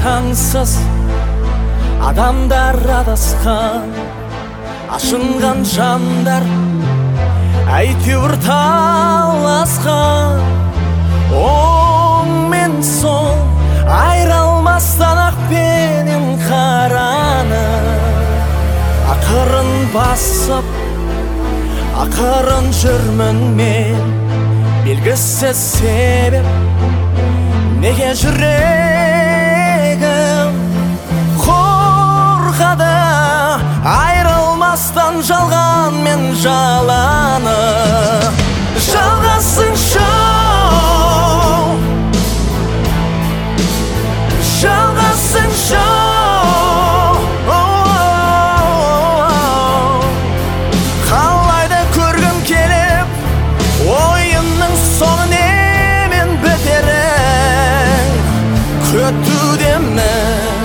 таңсыз адамдар адасқан, ашынған жандар әйтеуір таласқан. Оң мен сол айыра алмастан ақ пенен қараны, ақырын басып ақырын жүрмін мен, белгісіз себеп неге жүрегім қорқады айыра алмастан жалған мен жаланы. Жалғасыншы, жалғасыншы, қалайда көргім келіп ойынның соңы немен бітерін күтудемін.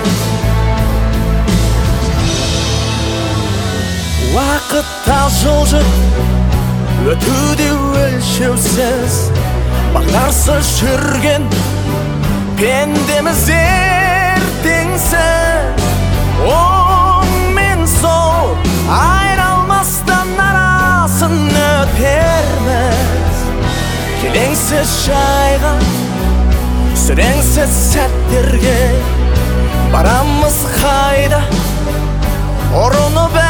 Уақыт жылжып өтуде өлшеусіз, бағдарсыз жүрген пендеміз ертеңсіз. Оң мен сол айыра алмастан арасын өтерміз, келеңсіз жайға сүреңсіз сәттерге барамыз қайда ұрынып